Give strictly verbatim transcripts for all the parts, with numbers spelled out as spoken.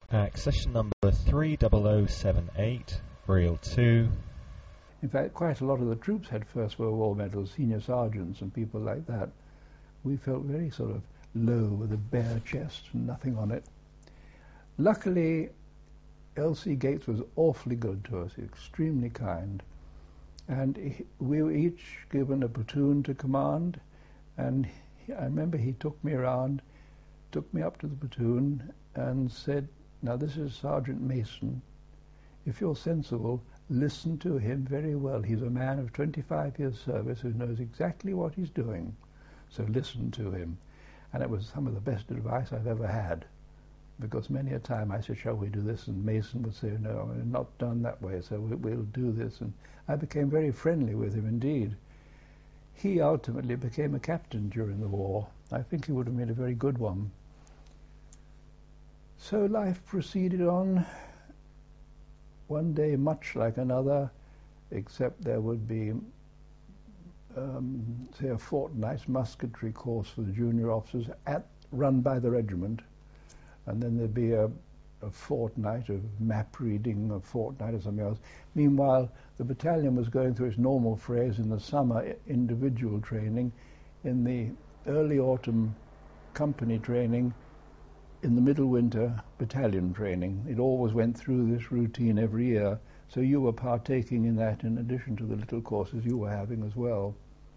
Accession number three zero zero seven eight, Reel two. In fact, quite a lot of the troops had First World War medals, senior sergeants and people like that. We felt very sort of low with a bare chest and nothing on it. Luckily, L C Gates was awfully good to us, extremely kind. And he, we were each given a platoon to command, and he, I remember he took me around, took me up to the platoon and said, "Now this is Sergeant Mason. If you're sensible, listen to him very well. He's a man of twenty-five years service who knows exactly what he's doing, so listen to him." And it was some of the best advice I've ever had, because many a time I said, "Shall we do this?" And Mason would say, "No, not done that way, so we, we'll do this." And I became very friendly with him indeed. He ultimately became a captain during the war. I think he would have been a very good one. So life proceeded on, one day much like another, except there would be, um, say, a fortnight's musketry course for the junior officers at, run by the regiment, and then there'd be a, a fortnight of map reading, a fortnight or something else. Meanwhile, the battalion was going through its normal phase in the summer individual training, in the early autumn company training, in the middle winter battalion training. It always went through this routine every year, so you were partaking in that in addition to the little courses you were having as well.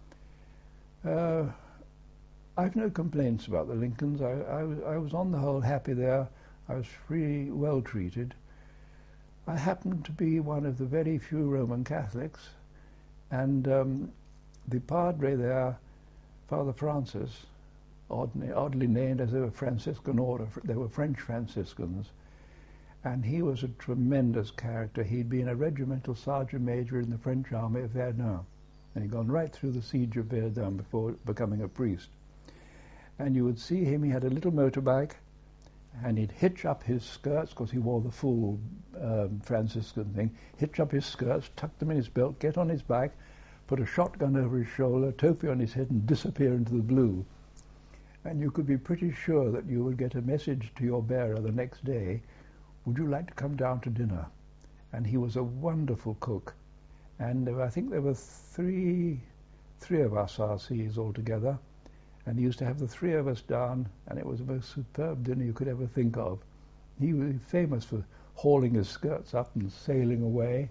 Uh, I've no complaints about the Lincolns. I, I, was, I was on the whole happy there. I was really well treated. I happened to be one of the very few Roman Catholics, and um, the padre there, Father Francis, oddly, oddly named as they were Franciscan order, they were French Franciscans, and he was a tremendous character. He'd been a regimental sergeant major in the French army of Verdun, and he'd gone right through the siege of Verdun before becoming a priest. And you would see him, he had a little motorbike, and he'd hitch up his skirts, because he wore the full um, Franciscan thing, hitch up his skirts, tuck them in his belt, get on his bike, put a shotgun over his shoulder, topi on his head, and disappear into the blue. And you could be pretty sure that you would get a message to your bearer the next day, "Would you like to come down to dinner?" And he was a wonderful cook. And uh, I think there were three, three of us R Cs altogether, and he used to have the three of us down, and it was the most superb dinner you could ever think of. He was famous for hauling his skirts up and sailing away.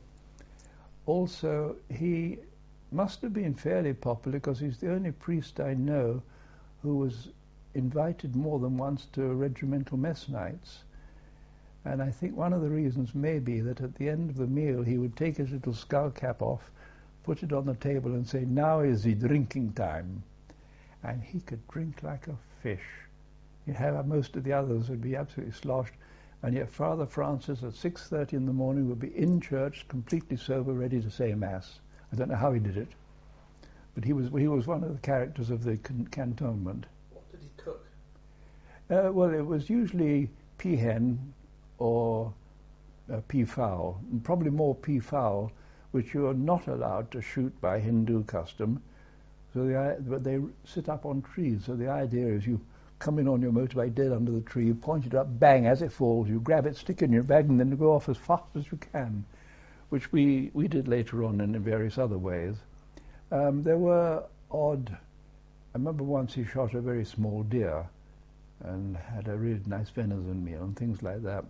Also, he must have been fairly popular, because he's the only priest I know who was invited more than once to regimental mess nights. And I think one of the reasons may be that at the end of the meal he would take his little skull cap off, put it on the table and say, "Now is the drinking time." And he could drink like a fish. You'd have most of the others would be absolutely sloshed, and yet Father Francis at six thirty in the morning would be in church, completely sober, ready to say Mass. I don't know how he did it, but he was he was one of the characters of the can- cantonment. What did he cook? Uh, well, it was usually peahen or uh, peafowl, and probably more peafowl, which you are not allowed to shoot by Hindu custom. So the, but they sit up on trees. So the idea is you come in on your motorbike dead under the tree, you point it up, bang, as it falls, you grab it, stick it in your bag, and then you go off as fast as you can, which we, we did later on in various other ways. Um, there were odd, I remember once he shot a very small deer and had a really nice venison meal and things like that.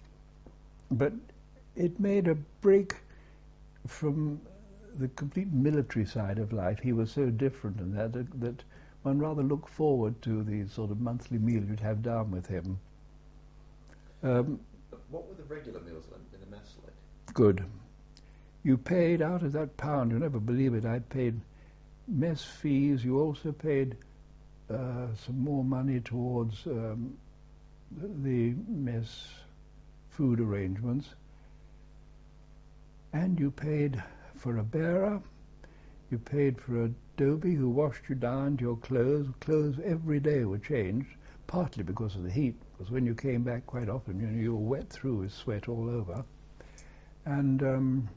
But it made a break from the complete military side of life. He was so different in that, that that one rather looked forward to the sort of monthly meal you'd have down with him. Um, what were the regular meals in the mess like? Good. You paid out of that pound, you'll never believe it, I paid mess fees. You also paid uh, some more money towards um, the mess food arrangements. And you paid for a bearer, you paid for a dhobi who washed you down to your clothes. Clothes every day were changed, partly because of the heat, because when you came back quite often, you know, you were wet through with sweat all over. And um,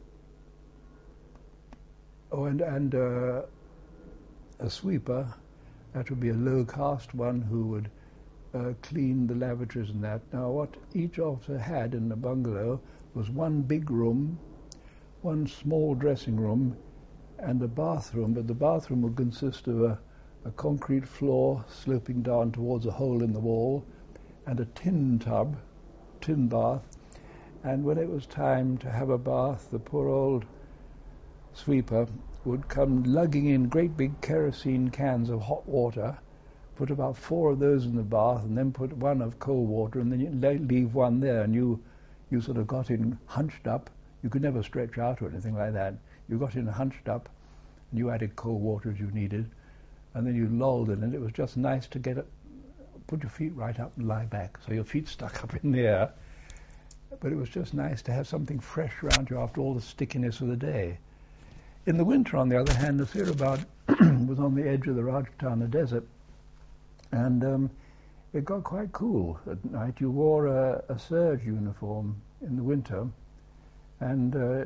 oh, and and uh, a sweeper, that would be a low caste one who would uh, cleaned the lavatories and that. Now, what each officer had in the bungalow was one big room, one small dressing room, and a bathroom, but the bathroom would consist of a, a concrete floor sloping down towards a hole in the wall, and a tin tub, tin bath. And when it was time to have a bath, the poor old sweeper would come lugging in great big kerosene cans of hot water, put about four of those in the bath, and then put one of cold water, and then you leave one there, and you, you sort of got in hunched up. You could never stretch out or anything like that. You got in hunched up, and you added cold water as you needed, and then you lolled in it. It was just nice to get it, put your feet right up and lie back, so your feet stuck up in the air. But it was just nice to have something fresh around you after all the stickiness of the day. In the winter, on the other hand, the Nasirabad was on the edge of the Rajputana desert, and um, it got quite cool at night. You wore a, a serge uniform in the winter, and uh,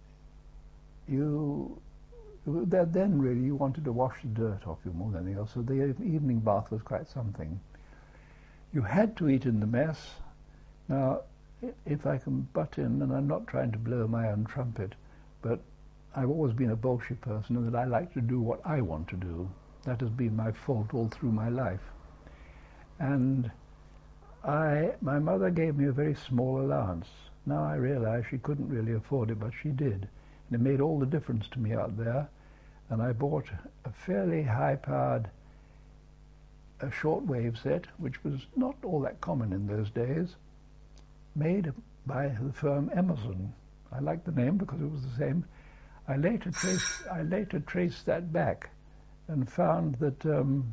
you that then really you wanted to wash the dirt off you more than anything else, so the evening bath was quite something. You had to eat in the mess. Now, if I can butt in, and I'm not trying to blow my own trumpet, but I've always been a Bolshevik person, and that I like to do what I want to do. That has been my fault all through my life. And I, my mother gave me a very small allowance. Now I realize she couldn't really afford it, but she did. And it made all the difference to me out there. And I bought a fairly high-powered a shortwave set, which was not all that common in those days, made by the firm Emerson. I liked the name because it was the same. I later traced, I later traced that back and found that um,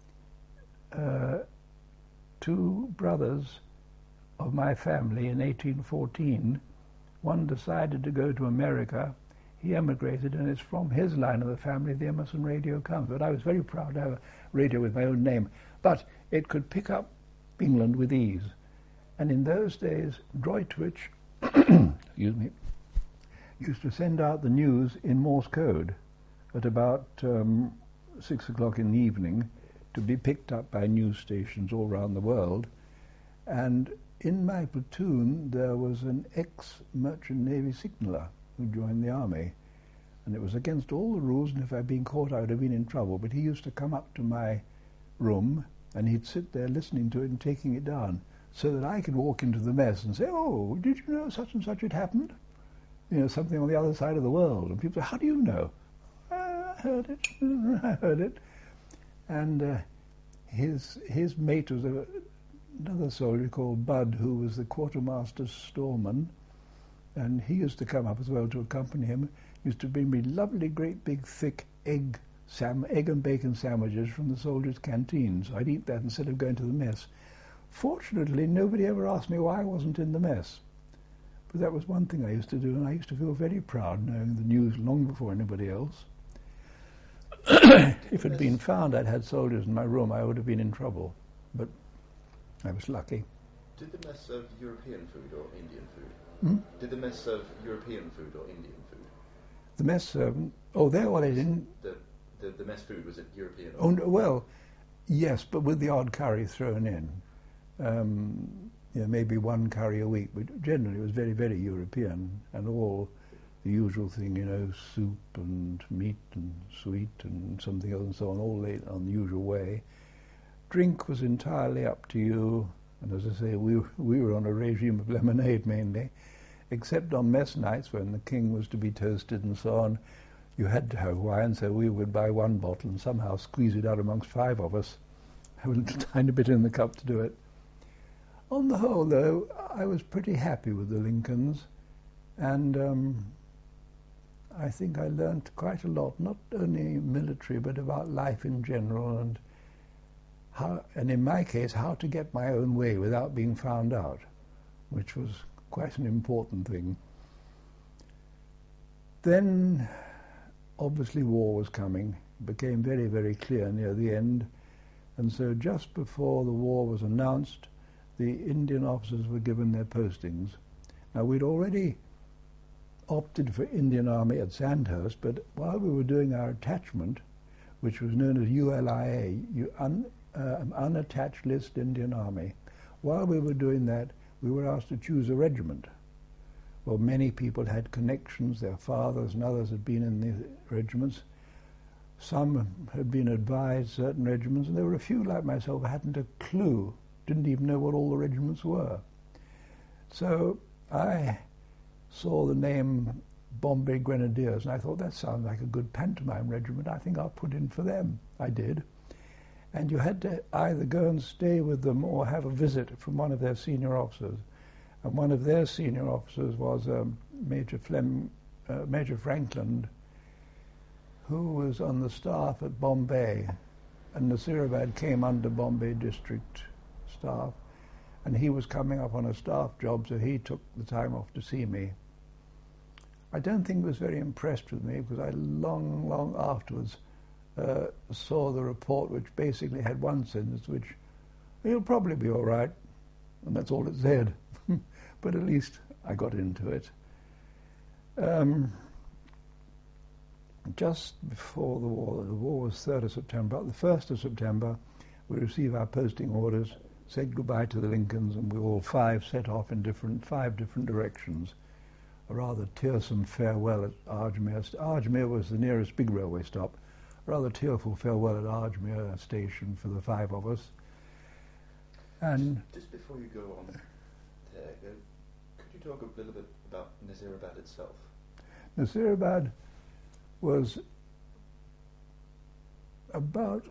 uh, two brothers of my family in eighteen fourteen, one decided to go to America. He emigrated, and it's from his line of the family the Emerson radio comes. But I was very proud to have a radio with my own name. But it could pick up England with ease. And in those days, Droitwich, excuse me, used to send out the news in Morse code at about um, six o'clock in the evening to be picked up by news stations all around the world. And in my platoon, there was an ex-merchant Navy signaller who joined the army. And it was against all the rules, and if I'd been caught, I would have been in trouble. But he used to come up to my room, and he'd sit there listening to it and taking it down, so that I could walk into the mess and say, "Oh, did you know such and such had happened? You know, something on the other side of the world." And people say, "How do you know?" "I heard it, I heard it." And uh, his his mate was a, another soldier called Bud, who was the quartermaster's storeman, and he used to come up as well to accompany him. He used to bring me lovely, great, big, thick egg sam egg and bacon sandwiches from the soldiers' canteen, so I'd eat that instead of going to the mess. Fortunately, nobody ever asked me why I wasn't in the mess. But that was one thing I used to do, and I used to feel very proud knowing the news long before anybody else. If it had been found I'd had soldiers in my room, I would have been in trouble. But I was lucky. Did the mess serve European food or Indian food? Hmm? Did the mess serve European food or Indian food? The mess servant... Oh, there, well, they didn't... The, the, the mess food, was it European? Oh, no, well, yes, but with the odd curry thrown in. Um, you know, maybe one curry a week, but generally it was very, very European, and all the usual thing, you know, soup and meat and sweet and something else and so on, all laid on the usual way. Drink was entirely up to you, and as I say, we, we were on a regime of lemonade mainly, except on mess nights when the king was to be toasted and so on. You had to have wine, so we would buy one bottle and somehow squeeze it out amongst five of us, have a little tiny bit in the cup to do it. On the whole, though, I was pretty happy with the Lincolns, and um, I think I learnt quite a lot, not only military, but about life in general, and how, and in my case, how to get my own way without being found out, which was quite an important thing. Then, obviously, war was coming. It became very, very clear near the end, and so just before the war was announced, the Indian officers were given their postings. Now, we'd already opted for Indian Army at Sandhurst, but while we were doing our attachment, which was known as U L I A, U- Un- uh, an unattached list Indian Army. While we were doing that, we were asked to choose a regiment. Well, many people had connections, their fathers and others had been in the regiments. Some had been advised certain regiments, and there were a few like myself who hadn't a clue, didn't even know what all the regiments were. So I saw the name Bombay Grenadiers, and I thought, that sounds like a good pantomime regiment. I think I'll put in for them. I did. And you had to either go and stay with them or have a visit from one of their senior officers. And one of their senior officers was um, Major Flem, uh, Major Franklin, who was on the staff at Bombay. And Nasirabad came under Bombay district staff. And he was coming up on a staff job, so he took the time off to see me. I don't think he was very impressed with me, because I long, long afterwards uh, saw the report, which basically had one sentence, which, he'll probably be all right, and that's all it said. But at least I got into it. Um, just before the war, the war was third of September, the first of September, we received our posting orders, said goodbye to the Lincolns, and we all five set off in different, five different directions. A rather tearsome farewell at Ajmer. Ajmer was the nearest big railway stop. A rather tearful farewell at Ajmer station for the five of us. And just before you go on there, uh, could you talk a little bit about Nasirabad itself? Nasirabad was about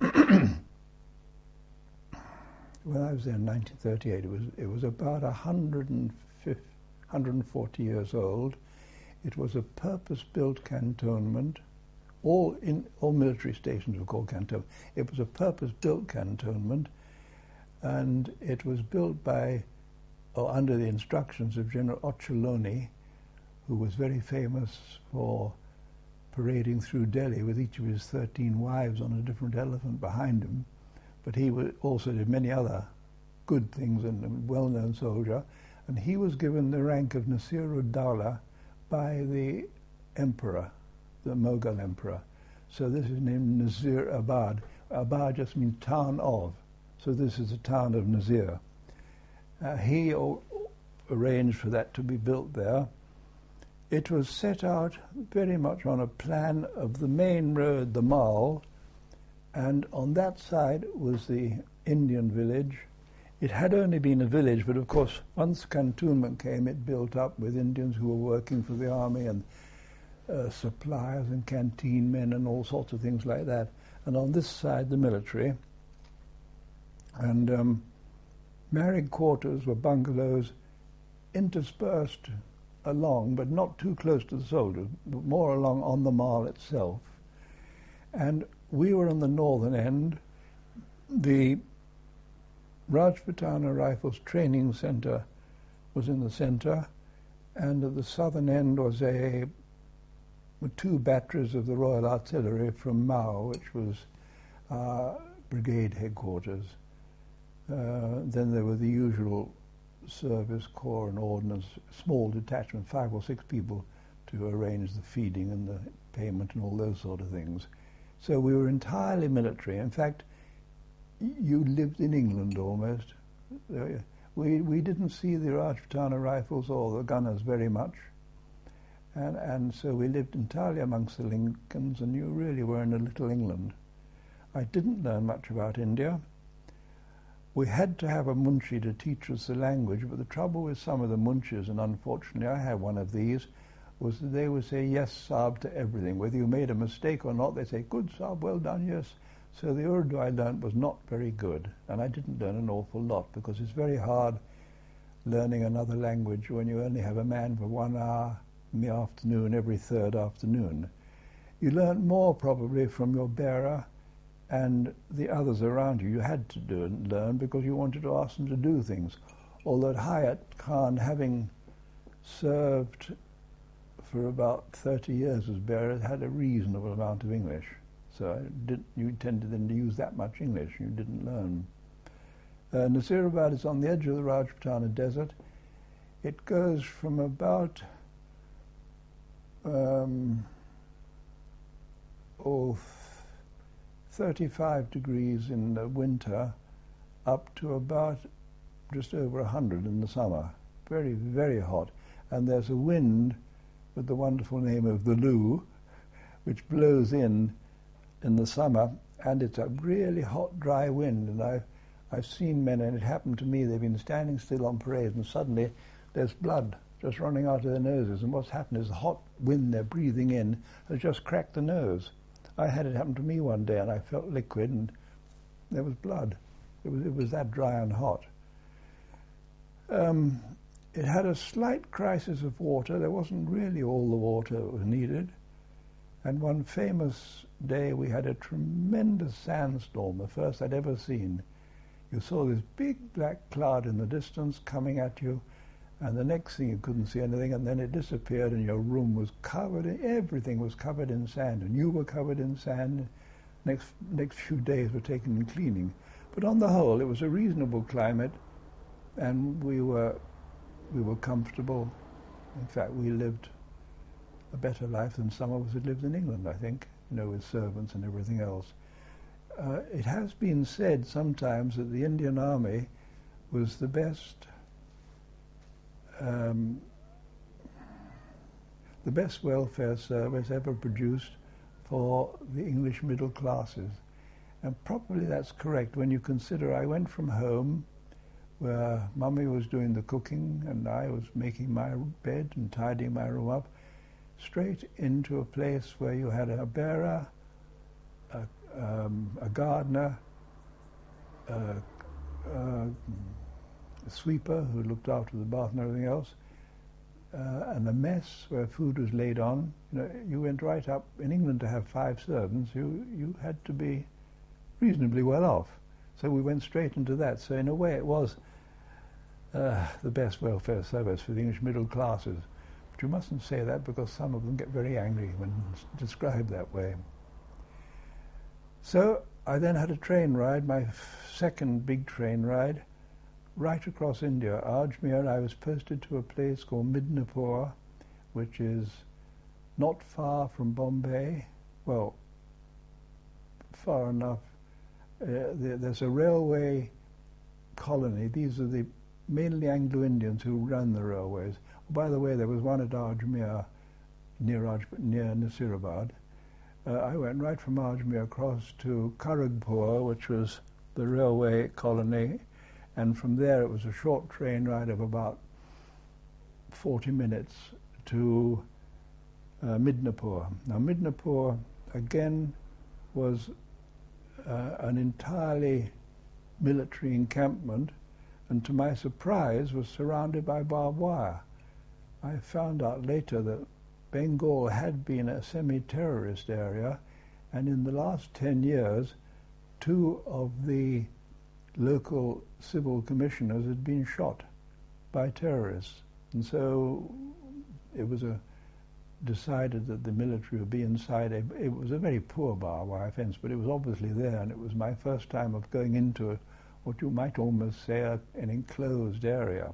when I was there in nineteen thirty-eight, it was it was about one hundred fifty, one hundred forty years old. It was a purpose-built cantonment. All in all military stations were called cantonment. It was a purpose-built cantonment, and it was built by, or under the instructions of General Ochiloni, who was very famous for parading through Delhi with each of his thirteen wives on a different elephant behind him. But he also did many other good things, and a well-known soldier. And he was given the rank of Nasir-ud-Dawla by the emperor, the Mughal emperor. So this is named Nasirabad. Abad just means town of. So this is the town of Nasir. Uh, he o- arranged for that to be built there. It was set out very much on a plan of the main road, the Mall, and on that side was the Indian village. It had only been a village, but of course, once cantonment came, it built up with Indians who were working for the army and uh, suppliers and canteen men and all sorts of things like that. And on this side, the military. And um, married quarters were bungalows interspersed along, but not too close to the soldiers, but more along on the Mall itself. And we were on the northern end. The Rajputana Rifles Training Centre was in the centre, and at the southern end was a two batteries of the Royal Artillery from Mao, which was uh, brigade headquarters. Uh, then there were the usual service corps and ordnance, small detachment, five or six people to arrange the feeding and the payment and all those sort of things. So we were entirely military. In fact, you lived in England almost. We we didn't see the Rajputana Rifles or the gunners very much, and and so we lived entirely amongst the Lincolns, and you really were in a little England. I didn't learn much about India. We had to have a munshi to teach us the language, but the trouble with some of the munshis, and unfortunately I had one of these, was that they would say yes, Saab, to everything. Whether you made a mistake or not, they say, good, Saab, well done, yes. So the Urdu I learned was not very good, and I didn't learn an awful lot, because it's very hard learning another language when you only have a man for one hour in the afternoon every third afternoon. You learn more probably from your bearer and the others around you. You had to do and learn because you wanted to ask them to do things. Although Hayat Khan, having served for about thirty years as bearer, had a reasonable amount of English. So did, you tended then to use that much English. You didn't learn. Uh, Nasirabad is on the edge of the Rajputana Desert. It goes from about um, oh, thirty-five degrees in the winter up to about just over one hundred in the summer. Very, very hot. And there's a wind with the wonderful name of the Loo, which blows in in the summer, and it's a really hot, dry wind. And I've, I've seen men, and it happened to me, they've been standing still on parade, and suddenly there's blood just running out of their noses. And what's happened is the hot wind they're breathing in has just cracked the nose. I had it happen to me one day, and I felt liquid, and there was blood. It was, it was that dry and hot. Um, it had a slight crisis of water. There wasn't really all the water that was needed. And one famous day we had a tremendous sandstorm, the first I'd ever seen. You saw this big black cloud in the distance coming at you, and the next thing you couldn't see anything, and then it disappeared, and your room was covered in, everything was covered in sand, and you were covered in sand. Next next few days were taken in cleaning. But on the whole, it was a reasonable climate, and we were we were comfortable. In fact, we lived a better life than some of us had lived in England, I think, you know, with servants and everything else. Uh, it has been said sometimes that the Indian Army was the best um, the best welfare service ever produced for the English middle classes. And probably that's correct when you consider I went from home where Mummy was doing the cooking and I was making my bed and tidying my room up, straight into a place where you had a bearer, a, um, a gardener, a, a, a sweeper who looked after the bath and everything else, uh, and a mess where food was laid on. You know, you went right up. In England, to have five servants, you you had to be reasonably well off. So we went straight into that. So in a way, it was uh, the best welfare service for the English middle classes. But you mustn't say that, because some of them get very angry when it's described that way. So I then had a train ride, my f- second big train ride, right across India. Ajmer, I was posted to a place called Midnapore, which is not far from Bombay. Well, far enough. Uh, there, there's a railway colony. These are the mainly Anglo-Indians who run the railways. Oh, by the way, there was one at Ajmer, near, Aj- near Nasirabad. Uh, I went right from Ajmer across to Kharagpur, which was the railway colony, and from there it was a short train ride of about forty minutes to uh, Midnapore. Now Midnapore, again, was uh, an entirely military encampment, and to my surprise was surrounded by barbed wire. I found out later that Bengal had been a semi-terrorist area, and in the last ten years, two of the local civil commissioners had been shot by terrorists. And so it was a decided that the military would be inside. A, it was a very poor barbed wire fence, but it was obviously there, and it was my first time of going into a, what you might almost say a, an enclosed area.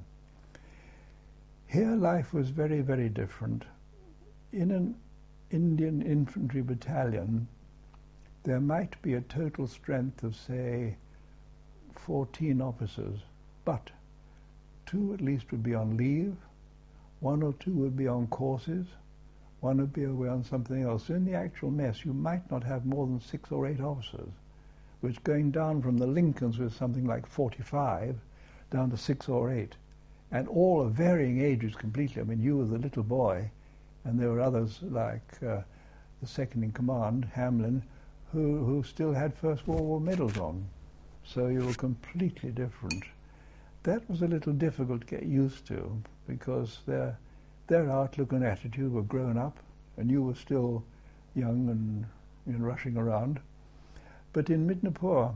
Here life was very, very different. In an Indian infantry battalion, there might be a total strength of, say, fourteen officers, but two at least would be on leave, one or two would be on courses, one would be away on something else. So in the actual mess, you might not have more than six or eight officers, which going down from the Lincolns with something like forty-five down to six or eight, and all of varying ages completely. I mean, you were the little boy, and there were others like uh, the second in command, Hamlin, who, who still had First World War medals on. So you were completely different. That was a little difficult to get used to, because their their outlook and attitude were grown up, and you were still young and, you know, rushing around. But in Midnapore,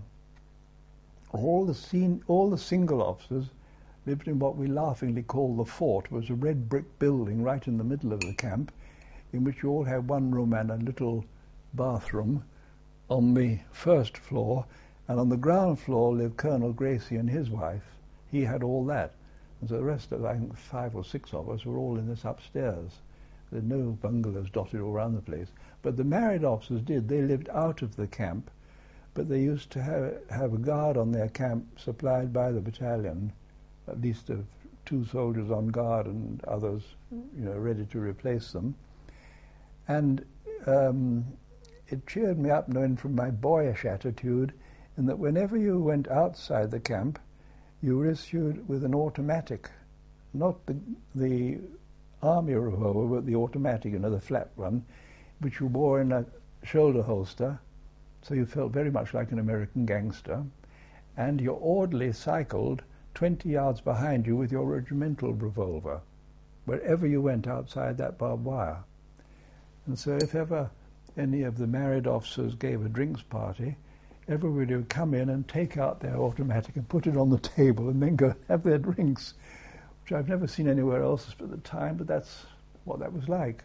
all the scene, all the single officers lived in what we laughingly call the fort. It was a red brick building right in the middle of the camp, in which you all had one room and a little bathroom on the first floor, and on the ground floor lived Colonel Gracie and his wife. He had all that. And so the rest of, I think, five or six of us were all in this upstairs. There were no bungalows dotted all around the place. But the married officers did. They lived out of the camp, but they used to have, have a guard on their camp supplied by the battalion, at least of two soldiers on guard and others, you know, ready to replace them. And um, it cheered me up knowing from my boyish attitude in that whenever you went outside the camp, you were issued with an automatic, not the, the army revolver, but the automatic, you know, the flat one, which you wore in a shoulder holster, so you felt very much like an American gangster, and your orderly cycled twenty yards behind you with your regimental revolver, wherever you went outside that barbed wire. And so if ever any of the married officers gave a drinks party, everybody would come in and take out their automatic and put it on the table and then go and have their drinks, which I've never seen anywhere else at the time, but that's what that was like.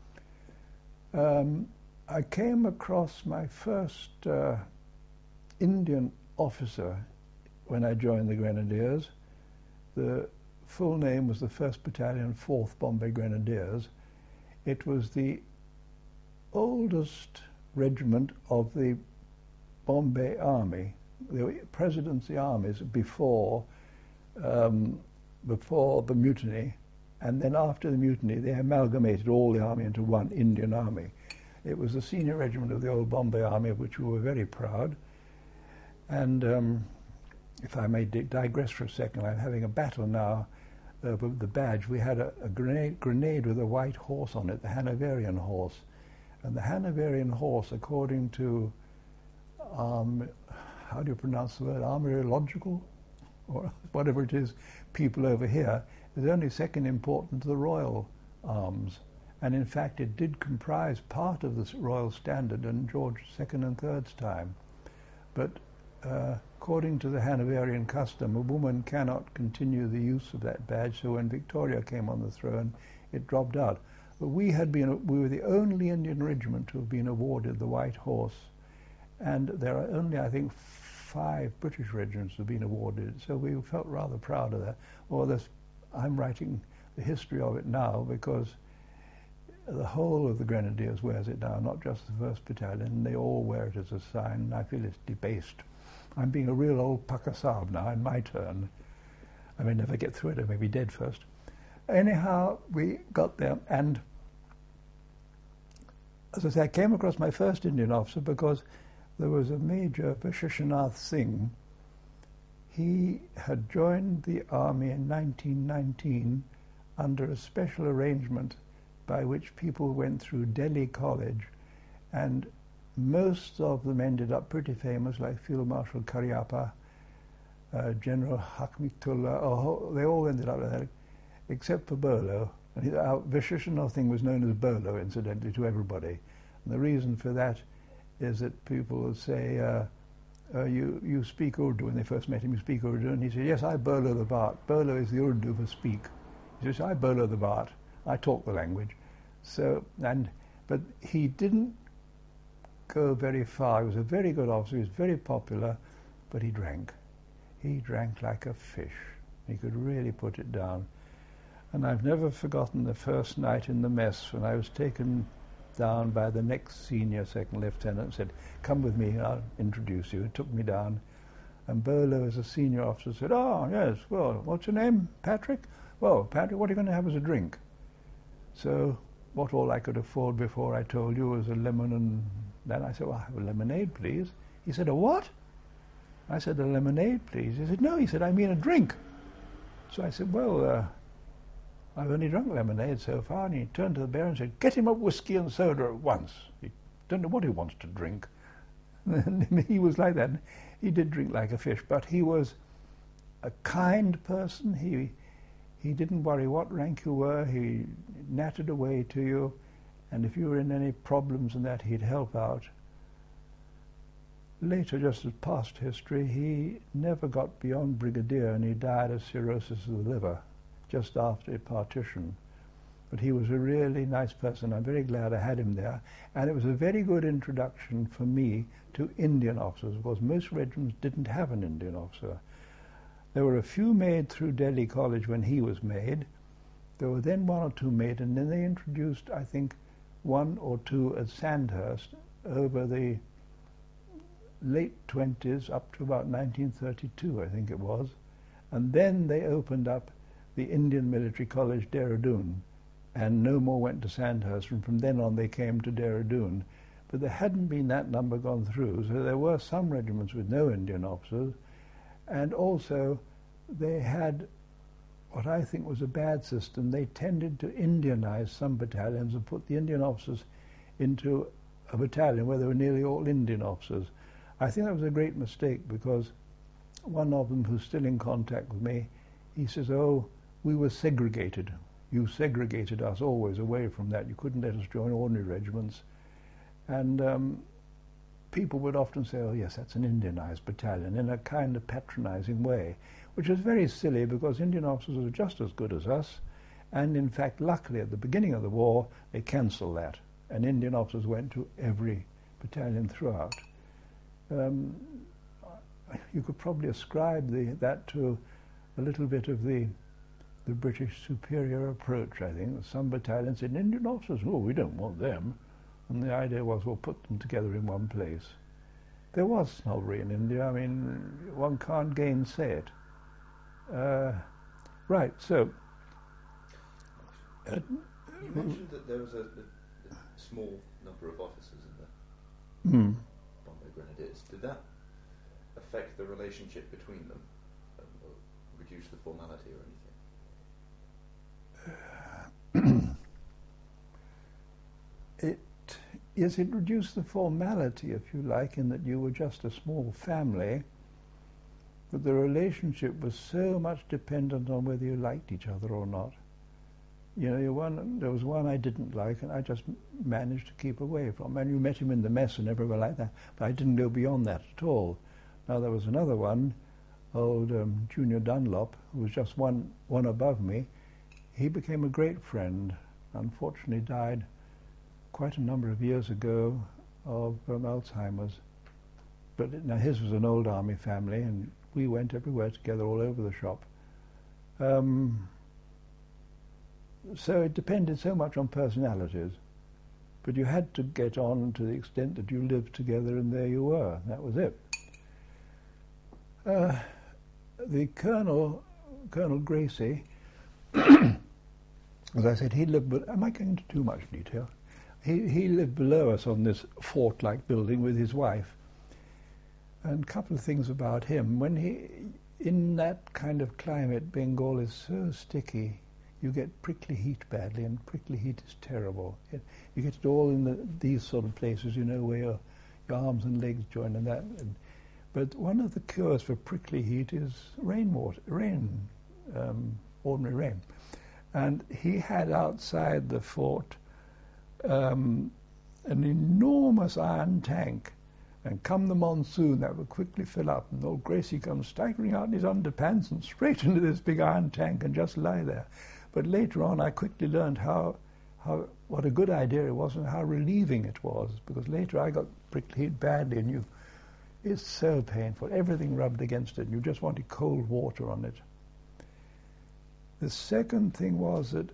Um, I came across my first uh, Indian officer when I joined the Grenadiers. The full name was the first Battalion, fourth Bombay Grenadiers. It was the oldest regiment of the Bombay Army, the Presidency armies before um, before the mutiny, and then after the mutiny they amalgamated all the army into one Indian army. It was the senior regiment of the old Bombay Army, of which we were very proud. And um, if I may dig- digress for a second, I'm having a battle now uh, with the badge. We had a, a grenade, grenade with a white horse on it, the Hanoverian horse. And the Hanoverian horse, according to, um, how do you pronounce the word, armoriological, or whatever it is, people over here, is only second important to the royal arms. And in fact, it did comprise part of the Royal Standard in George the Second and Third's time. But uh, according to the Hanoverian custom, a woman cannot continue the use of that badge, so when Victoria came on the throne, it dropped out. But we had been, we were the only Indian regiment to have been awarded the White Horse, and there are only, I think, five British regiments have been awarded it, so we felt rather proud of that. Or this, I'm writing the history of it now because the whole of the Grenadiers wears it now, not just the first Battalion. They all wear it as a sign, and I feel it's debased. I'm being a real old Pakasab now, in my turn. I may never get through it, I may be dead first. Anyhow, we got there, and as I say, I came across my first Indian officer because there was a Major Visheshanath Singh. He had joined the army in nineteen nineteen under a special arrangement by which people went through Delhi College, and most of them ended up pretty famous, like Field Marshal Cariappa, uh, General Hakmitullah. Oh, they all ended up like that, except for Burlow. And his, our Visheshanath thing was known as Burlow, incidentally, to everybody. And the reason for that is that people would say, uh, uh, you, you speak Urdu. When they first met him, you speak Urdu. And he said, yes, I Burlow the Bart. Burlow is the Urdu for speak. He says, I Burlow the Bart. I talk the language. So, and, but he didn't go very far. He was a very good officer. He was very popular, but he drank. He drank like a fish. He could really put it down. And I've never forgotten the first night in the mess when I was taken down by the next senior second lieutenant and said, come with me, I'll introduce you. He took me down. And Burlow, as a senior officer, said, oh, yes, well, what's your name? Patrick? Well, Patrick, what are you going to have as a drink? So what all I could afford before I told you was a lemon, and then I said, well, I'll have a lemonade, please. He said, a what? I said, a lemonade, please. He said, no, he said, I mean a drink. So I said, well, uh, I've only drunk lemonade so far. And he turned to the bear and said, get him a whiskey and soda at once. He don't know what he wants to drink. And he was like that. He did drink like a fish, but he was a kind person. He he didn't worry what rank you were. He nattered away to you, and if you were in any problems and that, he'd help out. Later, just as past history, he never got beyond brigadier, and he died of cirrhosis of the liver just after partition. But he was a really nice person. I'm very glad I had him there, and it was a very good introduction for me to Indian officers, because most regiments didn't have an Indian officer. There were a few made through Delhi College when he was made. There were then one or two made, and then they introduced, I think, one or two at Sandhurst over the late twenties up to about nineteen thirty-two, I think it was. And then they opened up the Indian Military College, Dehradun, and no more went to Sandhurst, and from then on they came to Dehradun. But there hadn't been that number gone through, so there were some regiments with no Indian officers, and also they had what I think was a bad system. They tended to Indianize some battalions and put the Indian officers into a battalion where they were nearly all Indian officers. I think that was a great mistake, because one of them, who's still in contact with me, he says, oh, we were segregated. You segregated us always away from that. You couldn't let us join ordinary regiments. And um, people would often say, oh yes, that's an Indianized battalion, in a kind of patronizing way, which is very silly, because Indian officers are just as good as us. And in fact, luckily, at the beginning of the war, they cancelled that, and Indian officers went to every battalion throughout. Um, you could probably ascribe the, that to a little bit of the the British superior approach, I think. Some battalions said, Indian officers, oh, we don't want them. And the idea was, we'll put them together in one place. There was snobbery in India. I mean, one can't gainsay it. Uh, right, so... Uh, you mentioned that there was a, a, a small number of officers in the mm. Bombay Grenadiers. Did that affect the relationship between them, um, or reduce the formality or anything? It, yes, it reduced the formality, if you like, in that you were just a small family, but the relationship was so much dependent on whether you liked each other or not. You know, you one, there was one I didn't like, and I just managed to keep away from. And you met him in the mess and everywhere like that, but I didn't go beyond that at all. Now, there was another one, old um, Junior Dunlop, who was just one, one above me. He became a great friend. Unfortunately, died quite a number of years ago of um, Alzheimer's. But it, now his was an old army family, and we went everywhere together, all over the shop. Um, so it depended so much on personalities, but you had to get on to the extent that you lived together, and there you were. That was it. Uh, the Colonel, Colonel Gracie, as I said, he lived, but am I going into too much detail? He, he lived below us on this fort-like building with his wife. And a couple of things about him. When he, in that kind of climate, Bengal is so sticky, you get prickly heat badly, and prickly heat is terrible. It, you get it all in the, these sort of places, you know, where your, your arms and legs join and that. And, but one of the cures for prickly heat is rainwater, rain, um, ordinary rain. And he had outside the fort um, an enormous iron tank, and come the monsoon, that would quickly fill up, and old Gracie comes staggering out in his underpants and straight into this big iron tank and just lie there. But later on, I quickly learned how, how what a good idea it was and how relieving it was, because later I got prickly heat badly, and you, it's so painful. Everything rubbed against it, and you just wanted cold water on it. The second thing was that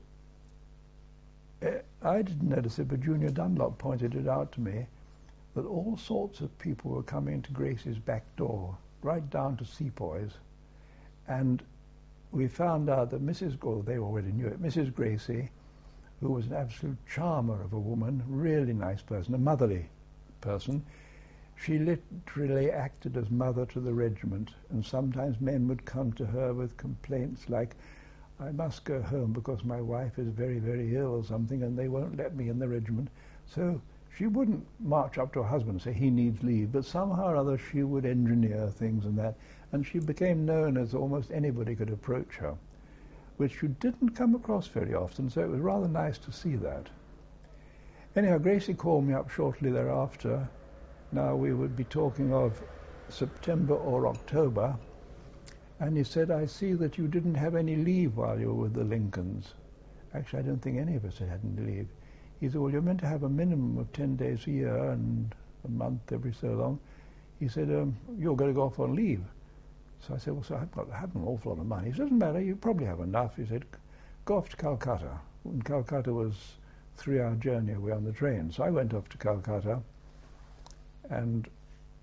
uh, I didn't notice it, but Junior Dunlop pointed it out to me, that all sorts of people were coming into Gracie's back door, right down to sepoys. And we found out that Missus Well, they already knew it, Missus Gracie, who was an absolute charmer of a woman, really nice person, a motherly person, she literally acted as mother to the regiment, and sometimes men would come to her with complaints like, I must go home because my wife is very, very ill or something, and they won't let me in the regiment. So she wouldn't march up to her husband and say he needs leave, but somehow or other she would engineer things and that, and she became known as almost anybody could approach her, which you didn't come across very often, so it was rather nice to see that. Anyhow, Gracie called me up shortly thereafter. Now we would be talking of September or October, and he said, I see that you didn't have any leave while you were with the Lincolns. Actually, I don't think any of us had any leave. He said, well, you're meant to have a minimum of ten days a year and a month every so long. He said, um, you're going to go off on leave. So I said, well, so I've got, I have an awful lot of money. He said, doesn't matter, you probably have enough. He said, go off to Calcutta. And Calcutta was a three-hour journey away on the train. So I went off to Calcutta, and